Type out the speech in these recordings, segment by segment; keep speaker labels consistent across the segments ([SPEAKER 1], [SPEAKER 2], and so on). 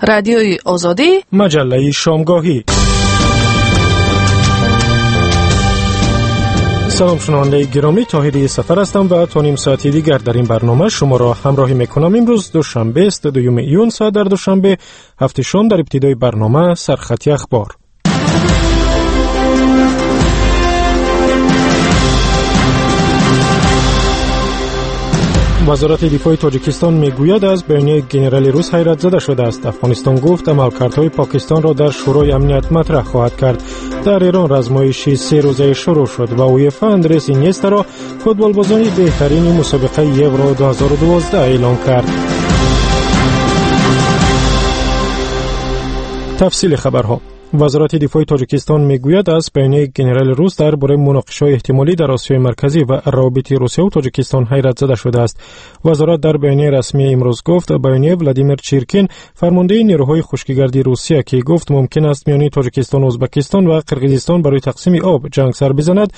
[SPEAKER 1] رادیوی آزادی،
[SPEAKER 2] مجله شامگاهی. سلام شنونده گرامی، طاهری سفر هستم و تا نیم ساعتی دیگر در این برنامه شما را همراهی میکنم. امروز دوشنبه است، 2 ایون. ساعت در دوشنبه هفته شام. در ابتدای برنامه سرخطی اخبار. وزارت دفاع تاجیکستان میگوید از بیانیه ژنرال روس حیرت زده شده است. افغانستان گفت عملکردهای پاکستان را در شورای امنیت مطرح خواهد کرد. در ایران رزمایشی 3 روزه شروع شد و اویفا اندرس اینیستا را فوتبالبازان بهترین مسابقه یورو 2012 اعلام کرد. تفصیل خبرها. وزارت دفاع تاجیکستان میگوید از بیانیه ژنرال روس درباره مناقشه‌های احتمالی در آسیای مرکزی و روابط روسیه و تاجیکستان حیرت زده شده است. وزارت در بیانیه رسمی امروز گفت بیانیه ولادیمیر چیرکین، فرمانده نیروهای خشکیگردی روسیه که گفت ممکن است میان تاجیکستان و ازبکستان و قرقیزستان برای تقسیم آب جنگ سر بزند،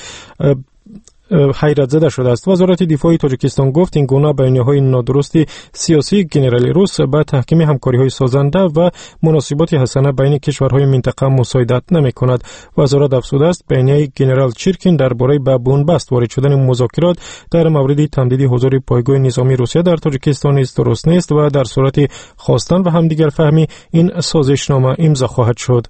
[SPEAKER 2] حیرت زده شده است. وزارت دفاع تاجیکستان گفت این گونه بیانیه‌های نادرست سیاسی ژنرال روس به تحکیم همکاری‌های سازنده و مناسبات حسنه بین کشورهای منطقه مساعدت نمی‌کند. وزارت افزوده است بیانیه ژنرال چیرکین درباره به بنبست وارد شدن مذاکرات در مورد تمدید حضور پایگاه نظامی روسیه در تاجیکستان است درست نیست و در صورت خواستن و همدیگر فهمی این سازشنامه امضا خواهد شد.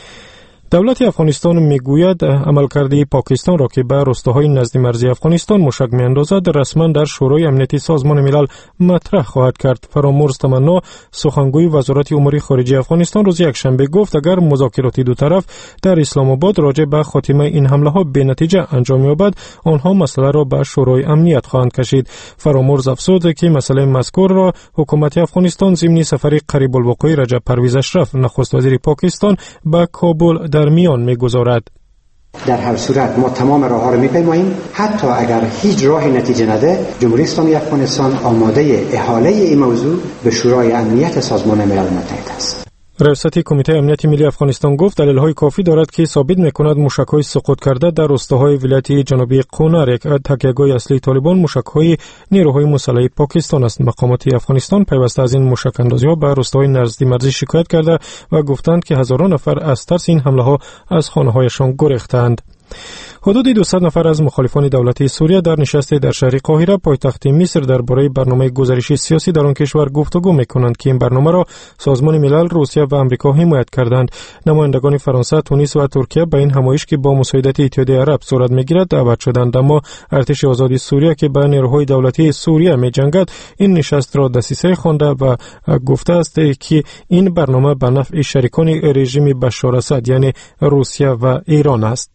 [SPEAKER 2] دولت افغانستان میگوید عملکرد پاکستان را که به روستاهای نزد مرزی افغانستان مشک میاندازد رسما در شورای امنیتی سازمان ملل مطرح خواهد کرد. فرامرز تمنا، سخنگوی وزارت امور خارجه افغانستان، روز یکشنبه گفت اگر مذاکرات دو طرف در اسلام آباد راجع به خاتمه این حمله ها به نتیجه انجام یابد، آنها مسئله را به شورای امنیت خواهند کشید. فرامرز افزود که مسئله مذکور را حکومت افغانستان ضمن سفر قریب الوقوع رجب پرویز اشرف، نخست وزیر پاکستان، به کابل در میان میگذارد.
[SPEAKER 3] در هر صورت ما تمام راه‌ها را می‌پیماییم، حتی اگر هیچ راهی نتیجه نده، جمهوری اسلامی افغانستان آماده احاله این موضوع به شورای امنیت سازمان ملل متحد است.
[SPEAKER 2] رئیس کمیته امنیت ملی افغانستان گفت دلایل‌های کافی دارد که ثابت می‌کند موشک‌های سقوط کرده در روستاهای ولایت جنوبی قونر، یک تکیه‌گاه اصلی طالبان، موشک‌های نیروهای مسلح پاکستان است. مقامات افغانستان پیوسته از این موشک‌اندازی‌ها به روستاهای نزد مرزی شکایت کرده و گفتند که هزاران نفر از ترس این حمله‌ها از خانه‌هایشان گریختند. حدود 200 نفر از مخالفان دولت سوریه در نشست در شهر قاهره پایتخت مصر درباره برنامه گزارشی سیاسی در آن کشور گفتگو می‌کنند که این برنامه را سازمان ملل، روسیه و آمریکا حمایت کردند. نمایندگان فرانسه، تونس و ترکیه به این همایش که با مساعدت اتحادیه عرب صورت می‌گیرد دعوت شدند، اما ارتش آزاد سوریه که به نیروهای دولتی سوریه می‌جنگد این نشست را دسیسه خوانده و گفته است که این برنامه به نفع شریکان رژیم بشار اسد یعنی روسیه و ایران است.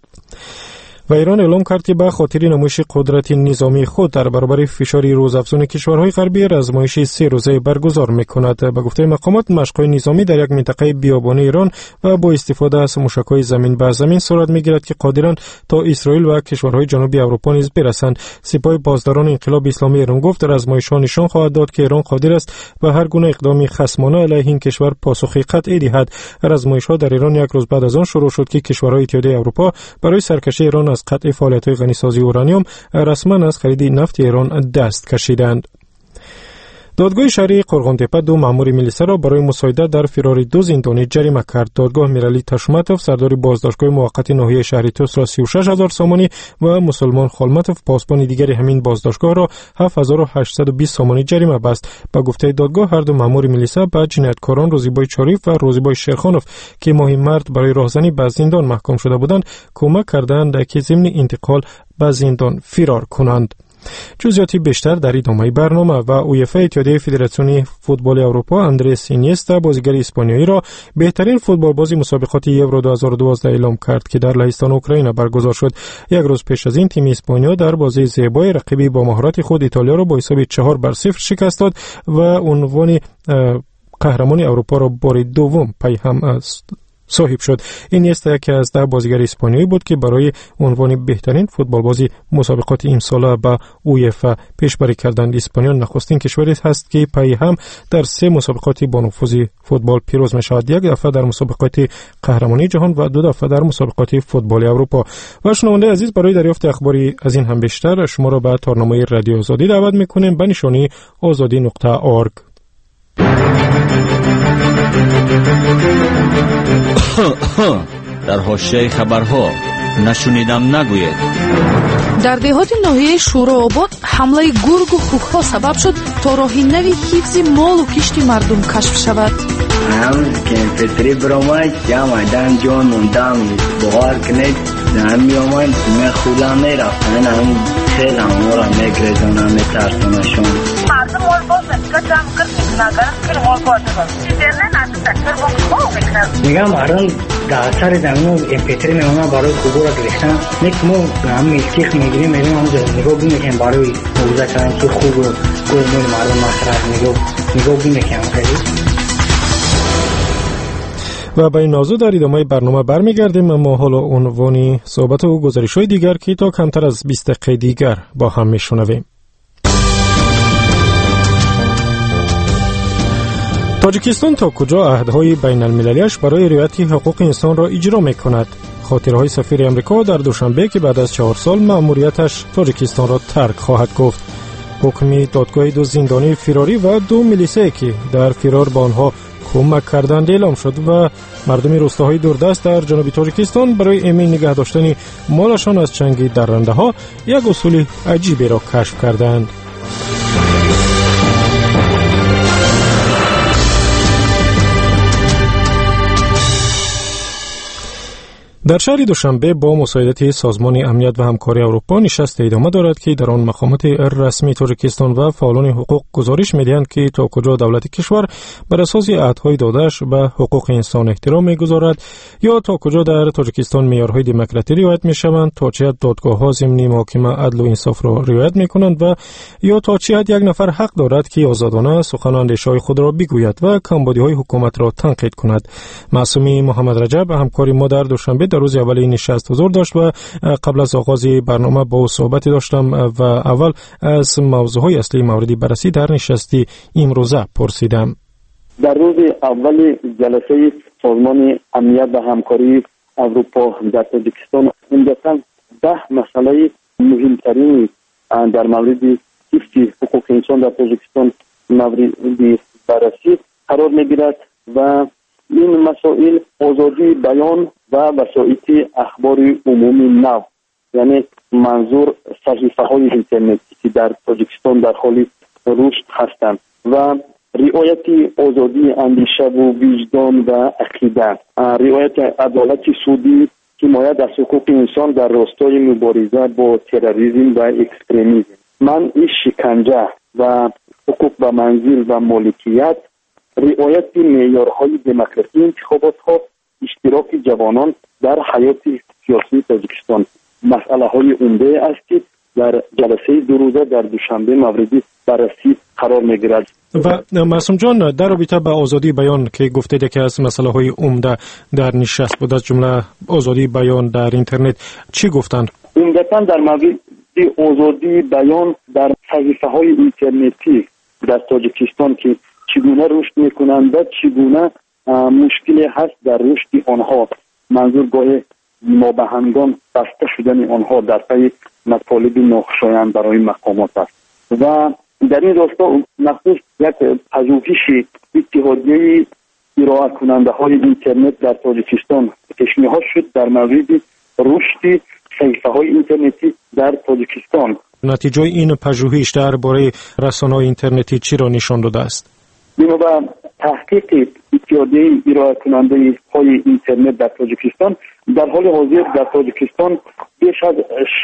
[SPEAKER 2] و ایران اعلام کرد که به خاطر نمایش قدرت نظامی خود در برابر فشار روزافزون کشورهای غربی رزمایش 3 روزه برگزار می‌کند. به گفته مقامات مشق‌های نظامی در یک منطقه بیابانی ایران و با استفاده از موشک‌های زمین به زمین صورت می‌گیرد که قادرند تا اسرائیل و کشورهای جنوبی اروپا نیز برسند. سپاه پاسداران انقلاب اسلامی ایران گفت رزمایش‌ها نشان خواهد داد که ایران قادر است به هر گونه اقدامی خصمانه علیه این کشور پاسخ قطعی دهد. رزمایش‌ها در ایران یک روز بعد از آن شروع شد که کشورهای اتحادیه اروپا برای سرکشی ایران از قطع فعالیت‌های غنیسازی اورانیوم رسما از خرید نفت ایران دست کشیدند. دادگاه شهری قرغان‌تپه 2 مأمور میلیسا را برای مساعدت در فرار 2 زندانی جریمه کرد. دادگاه میرالی تشمتوف، سردار بازداشتگاه موقت ناحیه شهری توس را 36000 سامانی و مسلمان خالمتوف، پاسبان دیگری همین بازداشتگاه را 7820 سامانی جریمه بست. با گفته دادگاه هر 2 مأمور میلیسا به جنایتکاران روزیبای چاریف و روزیبای شیرخانوف که ماهی مرد برای راهزنی به زندان محکوم شده بودند کمک کردند که ضمن انتقال به زندان فرار کنند. جزئیات بیشتر در ادامه برنامه. و اویفا، اتحادیه فدراسیون فوتبال اروپا، اندرس اینیستا، بازیگر اسپانیایی را بهترین فوتبالباز مسابقات یورو 2012 اعلام کرد که در لهستان اوکراین برگزار شد. یک روز پیش از این تیم اسپانیا در بازی زیبای رقیبی با مهارت خود ایتالیا را با حساب 4-0 شکست داد و عنوان قهرمان اروپا را بار دوم پی هم صاحب شد. این است یکی از 10 بازیگر اسپانیایی بود که برای عنوان بهترین فوتبالبازی مسابقات امسال به اویفا پیشبری کردند. اسپانیا نخستین کشوری است که پی هم در 3 مسابقات با نفوذ فوتبال پیروز می‌شود، 1 دفعه در مسابقات قهرمانی جهان و 2 دفعه در مسابقات فوتبال اروپا. و شنونده عزیز، برای دریافت اخباری از این هم بیشتر شما را به تارنامه رادیو آزادی دعوت می‌کنیم به نشانی azadi.org.
[SPEAKER 1] در حاشیه خبرها نشنیدم نگوید.
[SPEAKER 4] در دهات ناحیه شوروآباد حمله گرگ و خوک‌ها سبب شد تا راه نوی حفظ مال و کشت مردم کشف شود.
[SPEAKER 5] امروز که فطری برآمد جمعیدن جان موندم بغار کنید نمی آمد خودم میرفتن هم خیلی ما را میگریزانم میترسونشون.
[SPEAKER 6] مردم مال باز نمیگه جمع کرد نگرم که مال باشه باز دیرنه نشد دکتر با خواه بکنم
[SPEAKER 5] میگم مردم در سر زمین فطری میمونه برای خوبو را گرفتن نیک ما هم میلکیخ میگیریم میریم همونجا نگاه بمیکنیم برای موزه کردن که خوب و گرمون مردم مصرف نگاه بمیکنیم خیلی.
[SPEAKER 2] و با این موضوع در ادامه برنامه برمیگردیم، اما حالا عنوان صحبت و گزارش‌های دیگر که تا کمتر از 20 دقیقه دیگر با هم میشنویم. تاجیکستان تا کجا عهدهای بین المللیش برای رعایت حقوق انسان را اجرا میکند؟ خاطرهای سفیر امریکا در دوشنبه که بعد از 4 سال مأموریتش تاجیکستان را ترک خواهد گفت. حکم دادگاه 2 زندانی فراری و 2 میلیسه که در فرار با آنها کمک کردند اعلام شد و مردم روستاهای دوردست در جنوب تاجیکستان برای امین نگه داشتن مالشان از چنگ درنده ها یک اصول عجیبی را کشف کردند. در شهر دوشنبه با مساعدت سازمان امنیت و همکاری اروپا نشست ادامه دارد که در آن مقامات رسمی تاجیکستان و فعالان حقوق گزارش می‌دهند که تا کجا دولت کشور بر اساس عهدهای داده‌اش به حقوق انسان احترام می‌گذارد یا تا کجا در تاجیکستان معیارهای دموکراسی رعایت می‌شوند، تا چه حد دادگاه‌ها ضمن محاکمه عدل و انصاف را رعایت می‌کنند و یا تا چه حد یک نفر حق دارد که آزادانه سخن اندیشه‌های خود را بگوید و کمبودی‌های حکومت را تنقید کند. معصومی محمد رجب همکار ما در دوشنبه در روز اول این نشست حضور داشت و قبل از آغاز برنامه با او صحبتی داشتم و اول از موضوعهای اصلی موردی بررسی در نشستی امروزه پرسیدم.
[SPEAKER 7] در روز اول جلسه سازمان امنیت و همکاری اروپا در تاجیکستان عمدتاً 10 مسئله مهمترین در مورد حفظ حقوق انسان در تاجیکستان مورد بررسی قرار میگیرد و این مسائل آزادی بیان و وسایل اخبار عمومی نو، یعنی منظور صحیفه‌های اینترنتی که در تاجیکستان در حال رشد هستند و رعایت آزادی اندیشه و وجدان و عقیده، رعایت عدالت سودی، حمایت از حقوق انسان در راستای مبارزه با تروریسم و اکستریمیسم، منع شکنجه و حقوق به منزل و مالکیت، رعایت معیارهای دموکراسی انتخابات‌ها، اشتراک جوانان در حیات سیاسی تاجیکستان مسئله‌های عمده است که در جلسه 2 روزه در دوشنبه مورد بررسی قرار می‌گیرد.
[SPEAKER 2] و معصوم جان، در رابطه با آزادی بیان که گفتید یکی از مسئله‌های عمده در نشست بود، از جمله آزادی بیان در اینترنت، چی گفتند؟
[SPEAKER 7] عمدتاً در مورد آزادی بیان در صحیفه‌های اینترنتی در تاجیکستان که چگونه رشد میکنند و چگونه مشکلی هست در رشد آنها، منظور گاه نابهنگان بسته شدن آنها در پی مطالب ناخوشایند برای مقامات است و در این راستا مخصوص یک پژوهش اتحادیه ارائه کننده های اینترنت در تاجیکستان پیشنهاد شد در مورد رشد صحیفه های اینترنتی در تاجیکستان.
[SPEAKER 2] نتیجه این پژوهش درباره رسانه‌های اینترنتی چی را نشان داده است؟
[SPEAKER 7] بنابر تحقیق اتحادیه ارائه کننده های اینترنت در تاجیکستان، در حال حاضر در تاجیکستان بیش از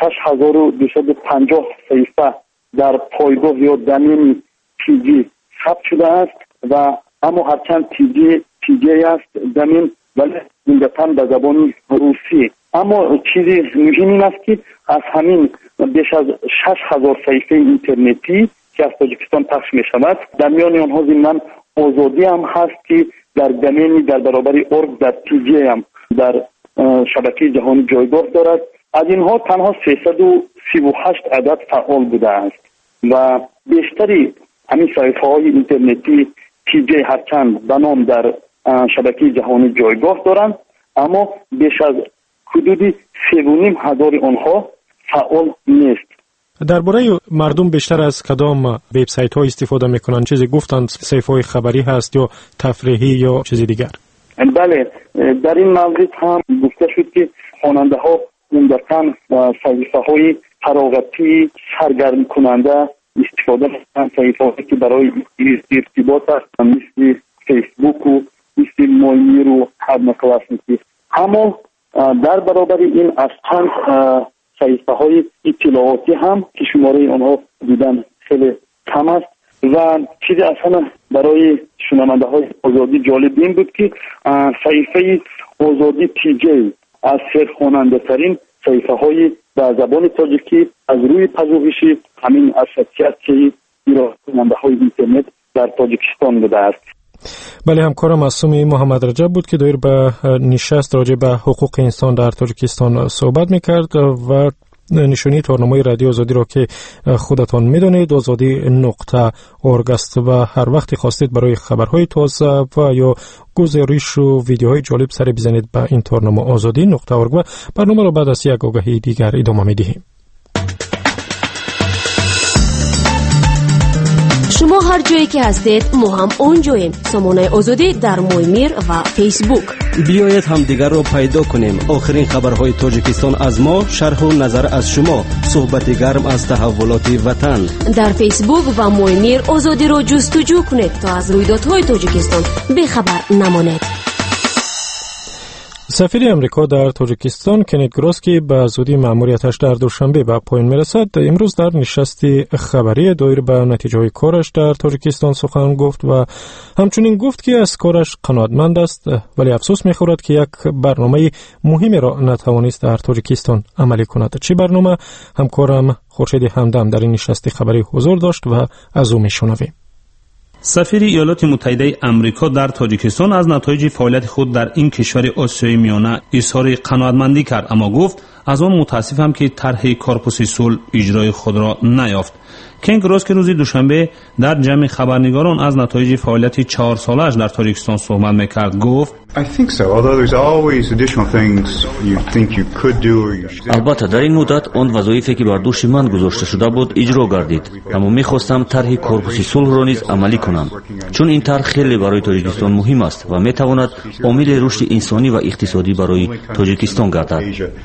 [SPEAKER 7] 6250 صحیفه در پایگاه یا دامین تیجی ثبت شده است و اما هرچند تیجی است دامین، ولی عمدتاً به زبان روسی. اما چیزی مهم این است که از همین بیش از 6000 صحیفه اینترنتی که از تاجیکستان پخش می شود، در میان آنها ضمن آزادی هم هست که در دامین در برابر ارگ در تیجی هم در شبکه جهانی جایگاه دارد. از اینها تنها 338 عدد فعال بوده است و بیشتری همین صحیفه های اینترنتی تیجی هرچند به نام در شبکه جهانی جایگاه دارند، اما بیش از حدود 3,500 آنها فعال نیست.
[SPEAKER 2] درباره مردم بیشتر از کدام وبسایت ها استفاده میکنن؟ چیزی گفتند صحیفه های خبری هست یا تفریحی یا چیزی دیگر؟
[SPEAKER 7] بله، در این مورد هم گفته شد که خواننده ها عمدتاً صحیفه های فراغتی سرگرم کننده استفاده میکنند، صحیفه هایی که برای ارتباط است، مثل فیسبوک و مثل مویمیر و هرمکلاسنیکی. اما در برابر این از چند صحیفه های اطلاعاتی هم که شماره آنها دیدن خیلی کم است و چیزی اصلا برای شنونده های آزادی جالب این بود که صحیفه آزادی تیجی از سرخواننده ترین صحیفه های در زبان تاجیکی از روی پژوهش همین اساسیت ایران‌خواننده های اینترنت در تاجیکستان بوده است.
[SPEAKER 2] بله، همکارم معصومی محمد رجب بود که دایر به نشست راجع به حقوق انسان در تاجیکستان صحبت میکرد و نشانی تارنامه رادیو آزادی را که خودتان میدانید azadi.org است و هر وقتی خواستید برای خبرهای تازه و یا گزارش و ویدیوهای جالب سر بزنید به این تارنامه azadi.org و برنامه را بعد از یک آگهی دیگر ادامه میدهیم.
[SPEAKER 8] شما هر جایی که هستید ما هم اونجاییم. سامانه آزادی در مویمیر و فیسبوک.
[SPEAKER 9] بیایید هم دیگر را پیدا کنیم. آخرین خبرهای تاجیکستان از ما، شرح و نظر از شما، صحبت گرم از تحولات وطن.
[SPEAKER 8] در فیسبوک و مویمیر آزادی را جستجو کنید تا از رویدادهای تاجیکستان بی‌خبر نمانید.
[SPEAKER 2] سفیر امریکا در تاجیکستان کنت گراس که به زودی مأموریتش در دوشنبه به پایان میرسد، امروز در نشستی خبری دایر به نتیجه‌های کارش در تاجیکستان سخن گفت و همچنین گفت که از کارش قناعتمند است، ولی افسوس می‌خورد که یک برنامه مهمی را نتوانست در تاجیکستان عملی کند. چه برنامه؟ همکارم خورشید همدم در این نشستی خبری حضور داشت و از او میشنویم.
[SPEAKER 10] سفیر ایالات متحده امریکا در تاجیکستان از نتایج فعالیت خود در این کشور آسیای میانه اظهار قناعتمندی کرد، اما گفت از آن متاسفم که طرح کارپوس صلح اجرای خود را نیافت. کنگ راس که روز دوشنبه در جمع خبرنگاران از نتایج فعالیت 4 سالش در تاجیکستان صحبت میکرد گفت
[SPEAKER 1] البته در این مدت آن وظایفی که بر دوش من گذاشته شده بود اجرا گردید، اما میخواستم طرح کارپوس صلح را نیز عملی کنم، چون این طرح خیلی برای تاجیکستان مهم است و میتواند عامل رشد انسانی و اقتصادی برای تاجیکستان گردد.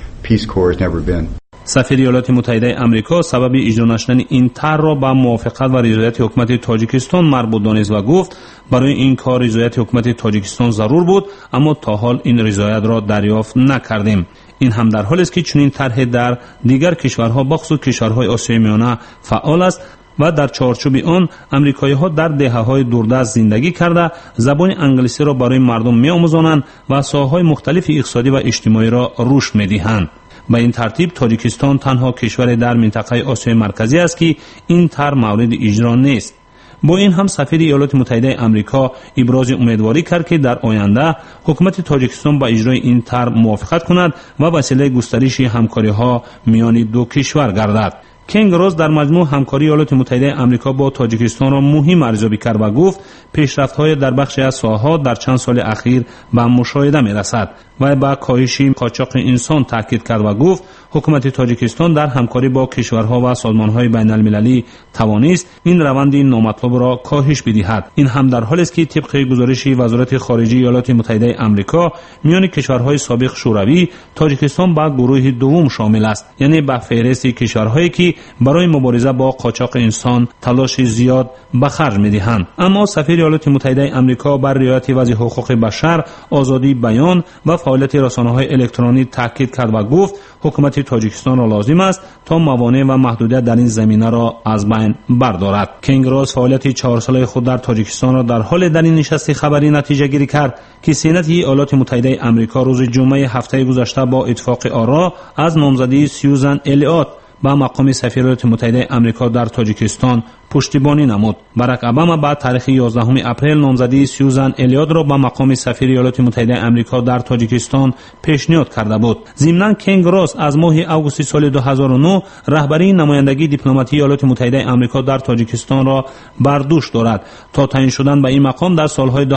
[SPEAKER 10] سفیر ایالات متحده امریکا سبب اجرا نشدن این طرح را به موافقت و رضایت حکومت تاجیکستان مربوط دانست و گفت برای این کار رضایت حکومت تاجیکستان ضرور بود، اما تا حال این رضایت را دریافت نکردیم. این هم در حالی است که چنین طرح در دیگر کشورها بخصوص کشورهای آسیای میانه فعال است و در چارچوب آن امریکایی‌ها در دهه‌های دوردست زندگی کرده زبان انگلیسی را برای مردم می‌آموزانند و ساحه‌های مختلف اقتصادی و اجتماعی را رشد می‌دهند. به این ترتیب تاجیکستان تنها کشور در منطقه آسیای مرکزی است که این طرح مورد اجرا نیست. با این هم سفیر ایالات متحده امریکا ابراز امیدواری کرد که در آینده حکومت تاجیکستان با اجرای این طرح موافقت کند و وسیله گسترش همکاری‌ها میان دو کشور گردد. کنگ راس در مجموع همکاری ایالات متحده امریکا با تاجیکستان را مهم ارزیابی کرد و گفت پیشرفت‌های در بخشی از ساحات در چند سال اخیر به مشاهده می‌رسد و به کاهش قاچاق انسان تاکید کرد و گفت حکومت تاجیکستان در همکاری با کشورها و سازمان‌های بین‌المللی توانست این روند نامطلوب را کاهش بدهد. این هم در حالی است که طبق گزارش وزارت خارجه ایالات متحده امریکا میان کشورهای سابق شوروی تاجیکستان به گروه دوم شامل است، یعنی به فهرست کشورهایی که برای مبارزه با قاچاق انسان تلاش زیاد به خرج می‌دهند. اما سفیر ایالات متحده امریکا بر رعایت وضع حقوق بشر، آزادی بیان و فعالیت رسانه‌های الکترونیک تاکید کرد و گفت حکومت تاجیکستان را لازم است تا موانع و محدودیت در این زمینه را از بین بردارد. کنگ راس فعالیت 4 ساله خود در تاجیکستان را در حال در این نشست خبری نتیجه گیری کرد که سنت ایالات متحده امریکا روز جمعه هفته گذشته با اتفاق آرا از نامزدی سیوزن الیوت به مقام سفیر ایالات متحده امریکا در تاجیکستان پشتیبانی نمود. باراک اوباما بعد تاریخ 11 اپریل نامزدی سیوزن الیوت را به مقام سفیر ایالات متحده امریکا در تاجیکستان پیشنهاد کرده بود. ضمناً کنگ راس از ماه آگوست سال 2009 رهبری نمایندگی دیپلماتی ایالات متحده امریکا در تاجیکستان را بر دوش دارد. تا تعیین شدن به این مقام در سالهای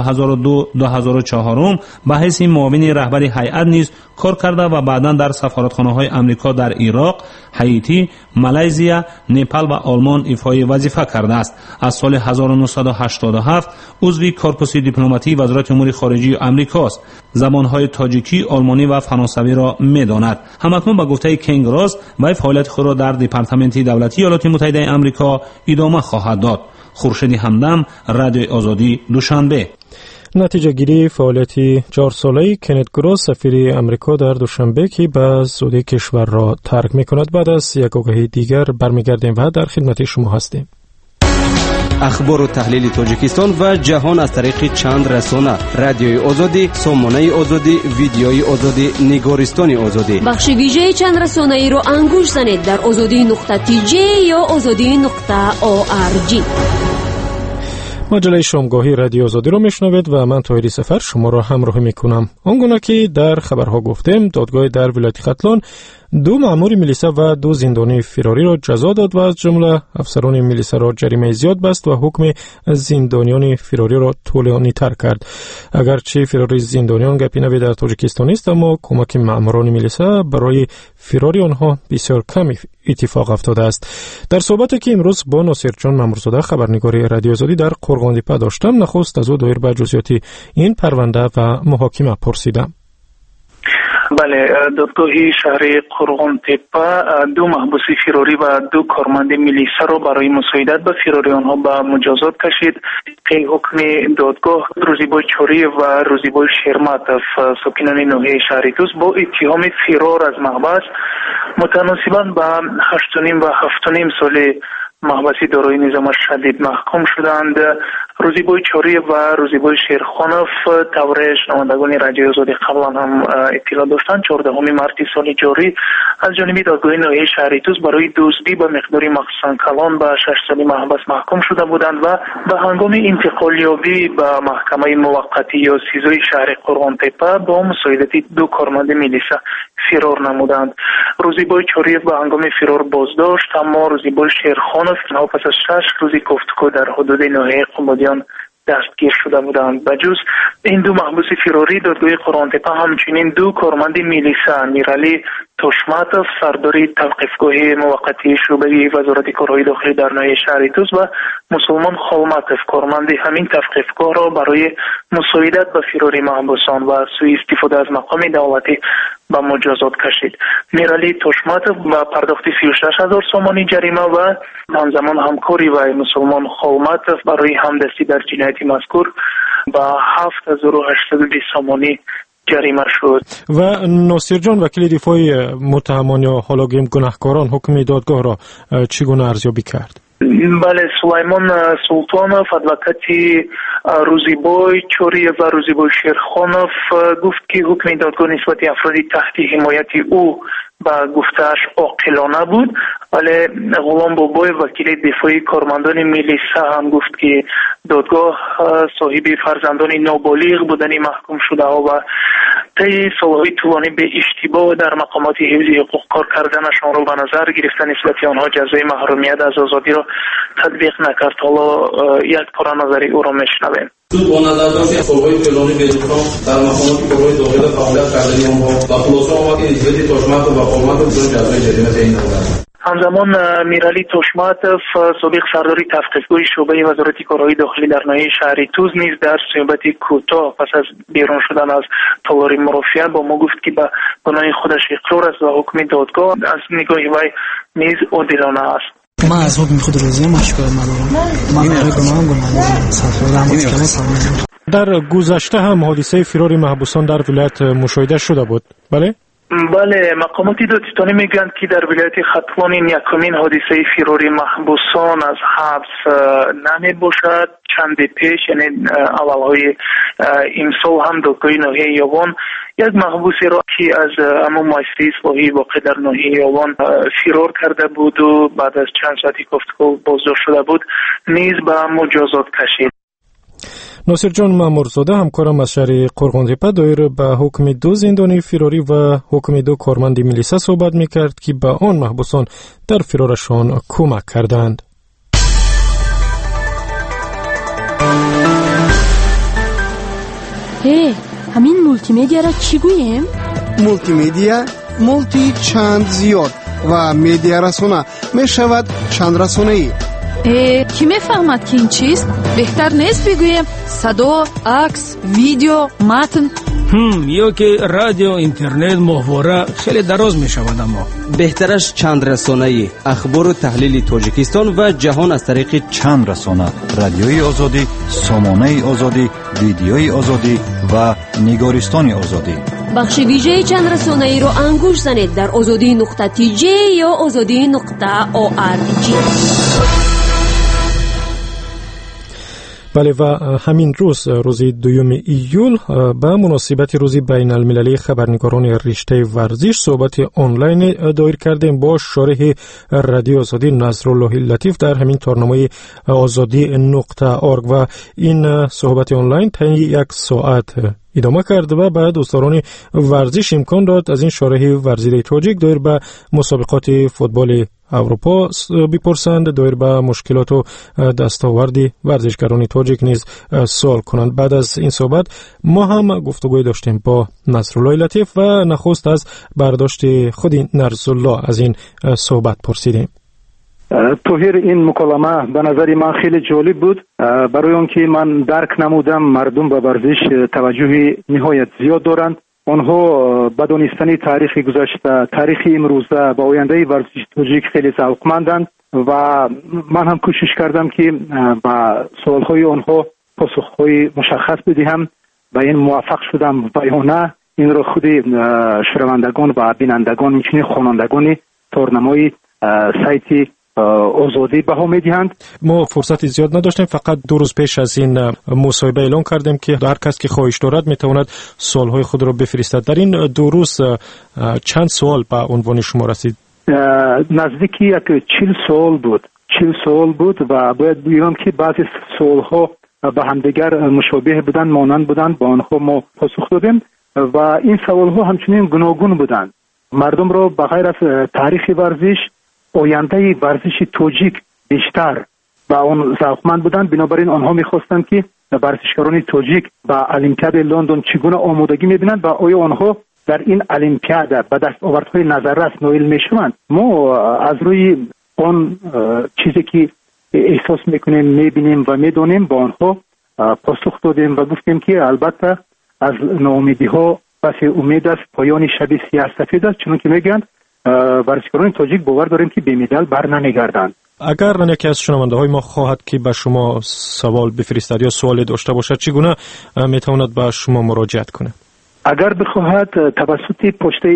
[SPEAKER 10] 2002-2004 به حیث معاون رهبر هیئت نیز کار کرده و بعداً در سفارتخانه‌های امریکا در عراق، هایتی، مالزیا، نپال و آلمان ایفای وظیفه کرده است. از سال 1987 عضو کورپوس دیپلماتی وزارت امور خارجه آمریکاست. زبانهای تاجیکی، آلمانی و فرانسوی را می‌داند. همکنون به گفته کینگ راس وی فعالیت خود را در دپارتمنت دولتی ایالات متحده آمریکا ادامه خواهد داد. خورشید همدم، رادیو آزادی، دوشنبه.
[SPEAKER 2] نتیجه گیری فعالیتی 4 ساله کنت گروس سفیر امریکا در دوشنبه که به زودی کشور را ترک می‌کند. بعد از یک آگهی دیگر برمیگردیم و در خدمت شما هستیم.
[SPEAKER 9] اخبار و تحلیل تاجیکستان و جهان از طریق چند رسانه: رادیوی آزادی، سامانه آزادی، ویدیوی آزادی، نگارستان آزادی.
[SPEAKER 8] بخش ویژه چند رسانه ای را انگوش زنید در azadi.tj یا azadi.org.
[SPEAKER 2] مجله شامگاهی رادیو آزادی را میشنوید و من طاهری سفر شما را همراهی میکنم. آنگونه که در خبرها گفتیم، دادگاه در ولایت ختلان 2 مأمور میلیسا و 2 زندانی فراری را جزا داد و از جمله افسران میلیسا را جریمه زیاد بست و حکم زندانیان فراری را طولانی تر کرد. اگرچه فراری زندانیان گپی نوی در تاجیکستان است، اما کمک مأموران میلیسا برای فراری آنها بسیار کم اتفاق افتاده است. در صحبتی که امروز با ناصر جان مامورزاده خبرنگار رادیو آزادی در قرغان‌تپه داشتم، نخست از او دایر به جزئیات این پرونده و محاکمه پرسیدم.
[SPEAKER 11] بله، دادگاه شهر قرغان‌تپه 2 محبوس فراری و 2 کارمند میلیسا را برای مساعدت به فراری آنها به مجازات کشید. حکم دادگاه روزیبای چوری و روزیبای شرمتف، ساکنان ناحیه شهر توس، با اتهام فرار از محبس متناسباً به 8.5 و 7.5 سال محبسی دارای نظام شدید محکوم شدند. روزیبای چوری و روزیبای شیرخانوف طور شنوندگان رادیو آزادی قبلا هم اطلاع داشتند 14 مارس سال جاری از جانب دادگاه ناحیه شهر توس برای دزدی به مقداری مخصوصاً کلان به 6 سال محبس محکوم شده بودند و به هنگام انتقال یابی به محکمه موقتی یا سیزوی شهر قرغان‌تپه با مساعدت 2 کارمند میلیسا فرار نمودند. روزیبای چوری به هنگام فرار بازداشت، اما روزیبای شیرخانوف پس از 6 روزی گفتگو در حدود ناحیه قمادیان دستگیر شده بودند. بجز این 2 محبوس فراری، دادگاه قرغان‌تپه همچنین 2 کارمند میلیسا، میرالی توشماتوف سردار توقیفگاه موقتی شعبه وزارت کارهای داخلی در ناحیه شهر توس و مسلمان خالماتوف کارمند همین توقیفگاه را برای مساعدت به فراری محبوسان و سوء استفاده از مقام دولتی به مجازات کشید. میرالی توشماتوف با پرداخت 36,000 سومانی جریمه و همزمان همکاری و مسلمان خالماتوف برای همدستی در جنایت مذکور با 7,820 سومانی جریمه شد.
[SPEAKER 2] و ناصر جان، وکیل دفاع متهمان یا حالا گناهکاران حکم دادگاه را چگونه ارزیابی کرد؟
[SPEAKER 11] بله، سلیمان سلطانوف ادوکاتی روزیبای چوری و روزیبای شیرخانوف گفت که حکم دادگاه نسبت افرادی تحت حمایت او به گفته‌اش عاقلانه بود، ولی غلام بابای وکیل دفاعی کارمندان میلیسا هم گفت که دادگاه صاحب فرزندان نابالغ بودنی محکوم شده ها و طی سالهای طولانی به اشتباه در مقامات حفظ حقوق کار کردنشان را به نظر گرفته نسبت آنها جزای محرومیت از آزادی را تطبیق نکرد. حالا یک پاره نظری او را میشنویم.
[SPEAKER 12] با نظر داشت سالهای طولانی به اتفاق در مقامات کارهای داخلی فعالیت کردن آنها و خلاصه آمد که نسبت توشمات و خالمات بدون جزای جریمه تعیین نمودند.
[SPEAKER 11] همزمان میرالی توشماتوف سابق سردار تحقیقگاه شعبه وزارت کارهای داخلی در ناحیه شهر توس نیز در صحبت کوتاه پس از بیرون شدن از تالار مرافعه با ما گفت که به گناه خودش اقرار است و حکم دادگاه از نگاه وی نیز عادلانه است.
[SPEAKER 13] من از حکم خود راضیم، مشکل ندارم. من گناهم ندارم.
[SPEAKER 2] در گذشته هم حادثه فرار محبوسان در ولایت مشاهده شده بود، بله؟
[SPEAKER 11] بله، مقامات دادستانی میگن که در ولایت ختلان این یکمین حادثه فراری محبوسان از حبس نمی باشد. چند پیش، یعنی اولهای امسال هم دادگاه ناحیه یاوان یک محبوسی را که از همون مؤسسه اصلاحی واقع در ناحیه یاوان فرار کرده بود و بعد از چند ساعتی گفتگو بازداشت شده بود نیز به مجازات کشید.
[SPEAKER 2] ناصر جان مامورزاده همکارم از شهر قرغان‌تپه دایر به حکم 2 زندانی فراری و حکم 2 کارمند میلیسا صحبت میکرد که به آن محبوسان در فرارشان کمک کردند.
[SPEAKER 14] همین مولتی میدیا را چی گوییم؟
[SPEAKER 15] مولتی میدیا مولتی چند زیاد و میدیا رسانه می شود چند رسانه‌ای.
[SPEAKER 4] کی میفهمد که این چیست؟ بهتر نیست بگویم صدا، عکس، ویدیو، متن؟
[SPEAKER 13] یا که رادیو، اینترنت، ماهواره خیلی دراز می شود. اما
[SPEAKER 9] بهترش چند رسانه‌ای اخبار و تحلیل تاجیکستان و جهان از طریق
[SPEAKER 15] چند رسانه: رادیوی آزادی، سامانه آزادی، ویدیوی آزادی و نگارستان آزادی.
[SPEAKER 8] بخش ویژه چند رسانه‌ای رو انگوش زنید در azadi.tj یا azadi.org.
[SPEAKER 2] بله، و همین روز دوم ایول به مناسبت روز بین المللی خبرنگاران رشته ورزش صحبت آنلاین دایر کردیم با شارح رادیو آزادی نصرالله لطیف در همین تورنمای azadi.org و این صحبت آنلاین تا 1 ساعت ادامه کرد و به دوستداران ورزش امکان داد از این شارح ورزش تاجیک دایر به مسابقات فوتبال اروپا بپرسند، دایر به مشکلات و دستاورد ورزشکاران تاجیک نیز سوال کنند. بعد از این صحبت ما هم گفتگوی داشتیم با نصرالله لطیف و نخست از برداشت خود نصرالله از این صحبت پرسیدیم.
[SPEAKER 16] توهیر این مکالمه به نظر من خیلی جالب بود، برای اون که من درک نمودم مردم به ورزش توجه نهایت زیاد دارند. آنها به دانستن تاریخ گذشته، تاریخ امروزه و آینده ورزش تاجیک خیلی ذوقمندند و من هم کوشش کردم که با سوالهای آنها پاسخهای مشخص بدهم و این موفق شدم و یا نه این را خود شنوندگان و بینندگان همچنین خوانندگان تورنمای سایت آزادی بها میدهند.
[SPEAKER 2] ما فرصت زیاد نداشتیم، فقط 2 روز پیش از این مصاحبه اعلان کردیم که هر کس که خواهش دارد میتواند سوالهای خود را بفرستد. در این 2 روز چند سوال به عنوان شما رسید؟
[SPEAKER 16] نزدیکی 40 سوال بود و باید بگویم که بعضی سوالها به همدیگر مشابه بودند، مانند بودند، با آنها ما پاسخ دادیم و این سوالها همچنین گوناگون بودند. مردم را به غیر از تاریخ ورزش، آینده ورزش تاجیک بیشتر و اون ذوقمند بودند. بنابراین آنها می‌خواستند که ورزشکاران تاجیک با المپیاد لندن چگونه آمادگی می‌بینند و آیا آنها در این المپیاد به دستاوردهای نظررس نائل می‌شوند. ما از روی اون چیزی که احساس می‌کنیم، می‌بینیم و می‌دانیم با آنها پاسخ دادیم و گفتیم که البته از ناامیدی‌ها پس امید است، پایان شب سیاه سفید است، چون که میگن ورزشکاران تاجیک باور داریم که به مدال بر نمیگردند.
[SPEAKER 2] اگر یکی از شنونده‌های ما خواهد که به شما سوال بفرستد یا سوالی داشته باشد چگونه میتواند به شما مراجعت کنه؟
[SPEAKER 16] اگر بخواهد توسط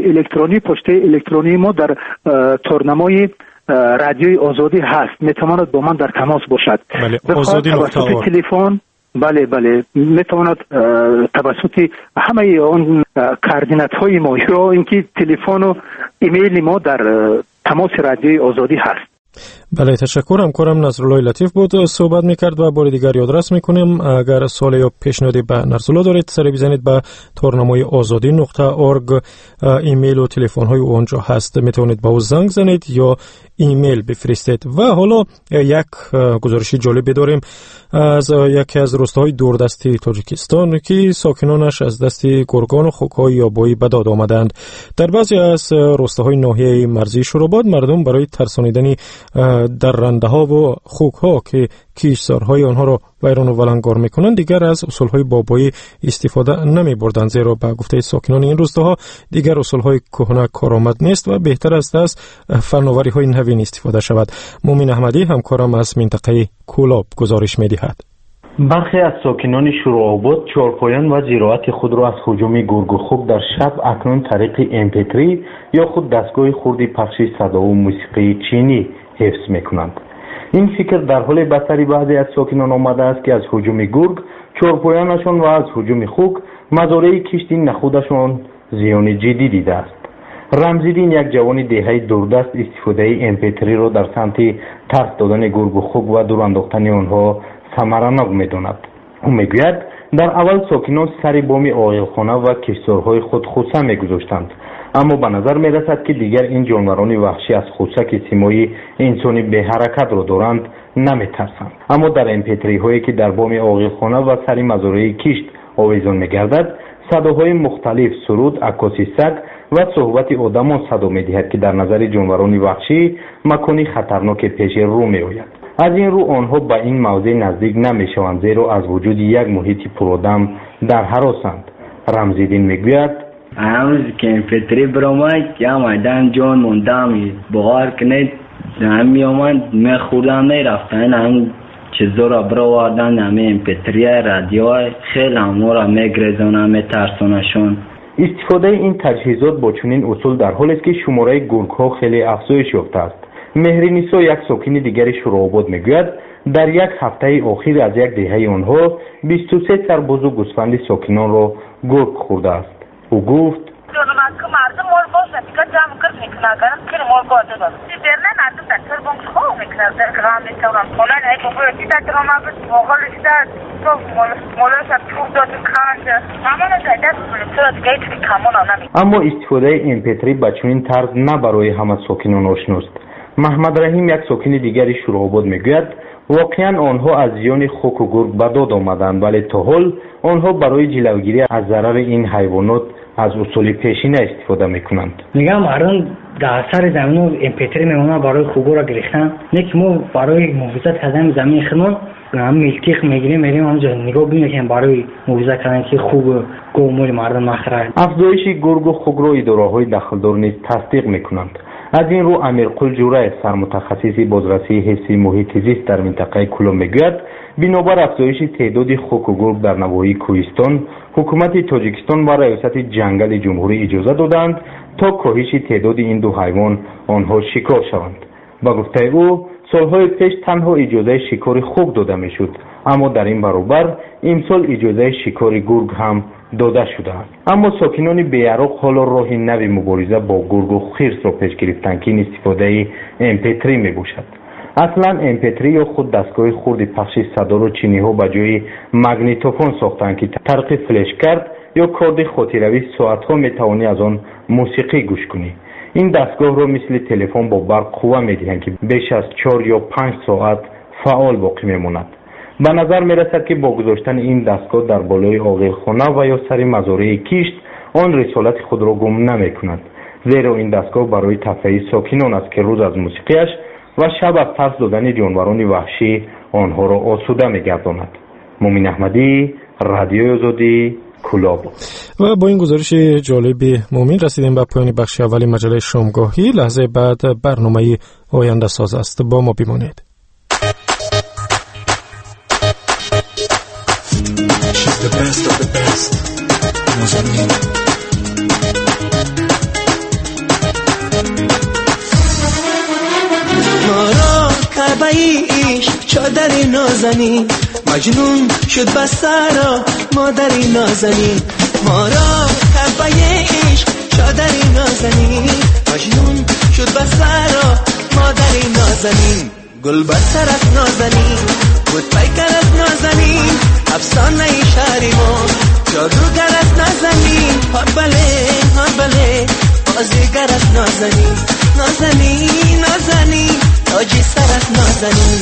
[SPEAKER 16] پست الکترونی ما در تورنمای رادیوی آزادی هست، میتواند با من در تماس باشد.
[SPEAKER 2] بله،
[SPEAKER 16] توسط تلفن، بله میتواند توسط همه اون کاردینات های ما یا اینکه تلفن و ایمیل ما در تماس رادیوی آزادی هست.
[SPEAKER 2] بله، تشکر. همکارم نصرالله لطیف بود صحبت میکرد و بار دیگر یادرس میکنیم اگر سوال یا پیشنهادی به نصرالله دارید سر بزنید به تورنمای azadi.org. ایمیل و تلفن های اونجا هست، میتونید با او زنگ زنید یا ایمیل بفرستید. و حالا یک گزارشی جالب داریم از یکی از روستاهای دوردستی تاجیکستان که ساکنانش از دست گرگان و خوک‌های یابایی به داد آمدند. در بعضی از روستاهای ناحیه مرزی شوراباد مردم برای ترسانیدن درنده‌ها و خوک‌ها که کیشزارهای آنها را ویران و ولنگار میکنند دیگر از اصولهای بابایی استفاده نمی بردند، زیرا به گفته ساکنان این روستاها دیگر اصولهای کهنه کارآمد نیست و بهتر است از فناوری‌های نوین استفاده شود. مومن احمدی همکارم از منطقه کولاب گزارش می‌دهد.
[SPEAKER 17] برخی از ساکنان شوراباد چهارپایان و زراعت خود را از هجوم گرگ و خوک در شب اکنون طریق MP3 یا خود دستگاه خرد پخش صدا و موسیقی چینی حفظ میکنند. این فکر در حال بدتری بعضی از ساکنان آمده است که از هجوم گرگ چهارپایانشان و از هجوم خوک مزارع کشتی نخودشان زیان جدی دیده است. رمزیدین یک جوان دهه دوردست استفاده MP3 را در سمت ترس دادن گرگ و خوک و دور انداختن آنها ثمرناک می‌داند. او میگوید در اول ساکنان سر بام آقلخانه و کشتزارهای خود خوسه می‌گذاشتند، اما به نظر می‌رسد که دیگر این جانوران وحشی از خوسه که سیمای انسانی به حرکت را دارند نمی‌ترسند. اما در MP3 هایی که در بام آقلخانه و سر مزارع کشت آویزان می‌گردد، صداهای مختلف سرود، عکاسی سگ و صحبت آدمان صدا می‌دهد که در نظر جانوران وحشی مکانی خطرناک پیش رو می‌آید. از این رو آنها به این موضع نزدیک نمی‌شوند، زیرا از وجود یک محیط پرآدم در هراسند. رمزیدین میگوید
[SPEAKER 18] امروز که فطری برآمد که آمدن جان موندم بغار کنید همی آمد میخوردن میرفتن هم چیزا را برآوردن همه فطری رادیو خیلی همو را میگریزانن میترسانشون.
[SPEAKER 17] استفاده این تجهیزات با چنین اصول در حالی است که شماره گرگ‌ها خیلی افزایش یافته است. مهرینیسا یک ساکن دیگر شوراباد میگوید در یک هفته اخیر از یک دهه آنها 23 سرباز و گوسفند ساکنان را گرگ خورده است. او گفت
[SPEAKER 6] مردم مال باشه دیگه جمع کرد میکنه گرم که مال باشه باشه دیرنه نردم دکتر بانک خواه میکنه در گرام میتونم مولان های بگوید دیده درام آبست مغالش داد تو مولاش هم توب دادو کانج همانو زیده بکنیم تو دیگه ایتوی کمون آنمی.
[SPEAKER 17] اما استفاده MP3 به چنین طرز نه برای همه ساکنان آشناست. محمد رحیم یک ساکن دیگری شوراباد میگوید واقعا آنها از زیان خوک و گرگ به داد آمدند، ولی تا حال آنها برای جلوگیری از ضرر این حیوانات از اصول پیشینه استفاده میکنند.
[SPEAKER 5] میگم الان در سر زمین MP3 میمونه برای خوگو را گرفتن، نیک ما برای محافظت کردن زمین خودمون هم میلکیخ میگیریم میریم همونجا نگاه ببینیم برای محافظت کردن که خوب گومول مردم مخرج.
[SPEAKER 17] افزایش گرگ و خوک را اداره‌های دخلدار نیز تصدیق میکنند. از این رو امیرقل جوره سرمتخصص بازرسی حفظ محیط زیست در منطقه کلام میگوید بنابر افزایش تعداد خوک و گرگ در نواحی کوهستان حکومت تاجیکستان و ریاست جنگل جمهوری اجازه دادند تا کاهش تعداد این دو حیوان آنها شکار شوند. با گفته او سالهای پیش تنها اجازه شکار خوک داده میشد، اما در این برابر امسال اجازه شکار گرگ هم داده شده است. اما ساکنان بی‌عراق حالا راه نوی مبارزه با گرگ و خرس را پیش گرفتند که این استفاده MP3 میباشد. اصلا MP3 یا خود دستگاه خرد پخش صدا را چینی‌ها به جای مگنیتوفون ساختند که طریق فلش کرد یا کارد خاطروی ساعت‌ها میتوانی از آن موسیقی گوش کنی. این دستگاه را مثل تلفن با برق قوه میدهند که بیش از 4 یا 5 ساعت فعال باقی میماند. به نظر میرسد که با گذاشتن این دستگاه در بالای آقیلخانه و یا سر مزارع کشت آن رسالت خود را گم نمیکند، زیرا این دستگاه برای تفریح ساکنان است که روز از موسیقیش و شب از ترس دادن جانوران وحشی آنها را آسوده میگرداند. مومن احمدی، رادیوی آزادی، کلاب.
[SPEAKER 2] و با این گزارش جالب مومن رسیدیم به پایان بخش اول مجله شامگاهی. لحظه بعد برنامه آینده ساز است، با ما بمانید.
[SPEAKER 19] The best of the best.
[SPEAKER 20] مارا کعبه عشق چادری نازنی مجنون شد بسرا مادری نازنی مارا کعبه عشق چادری نازنی مجنون شد بسرا مادری نازنی گل بسرت نازنی بود پیکرت نازنی افسانه شهری ما جادوگرت نازنی ها بله بازیگرت نازنی نازنی نازنی تاجی سرت نازنی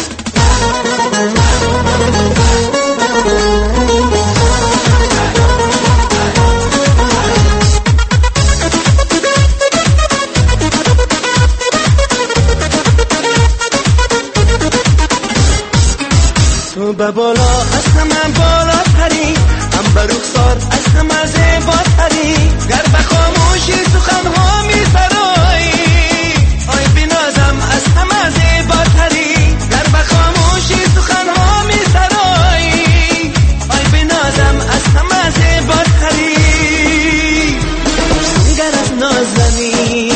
[SPEAKER 20] تو به بالا از همه بالا تری هم به رخسار از همه زیبا تری گر به خاموشی سخنها می سرایی آی بنازم از همه زیبا تری گر به خاموشی سخنها می سرایی آی بنازم از همه زیبا تری گرت نازنی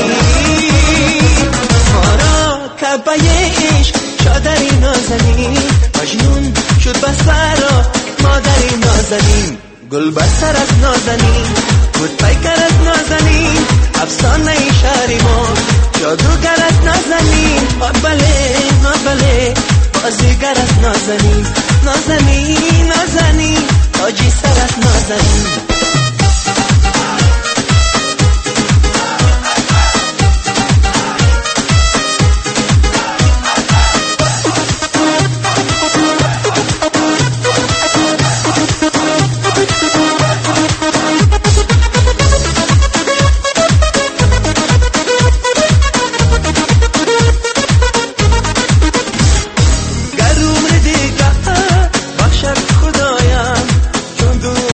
[SPEAKER 20] مارا کعبه عشق چادری نازنی مجنون شد بسرا مادری نازنی گل بسرت نازنی بود پیکرت نازنی افسانه شهری ما جادوگرت نازنی بله بازیگرت نازنی نازنی نازنی تاجی سرت نازنی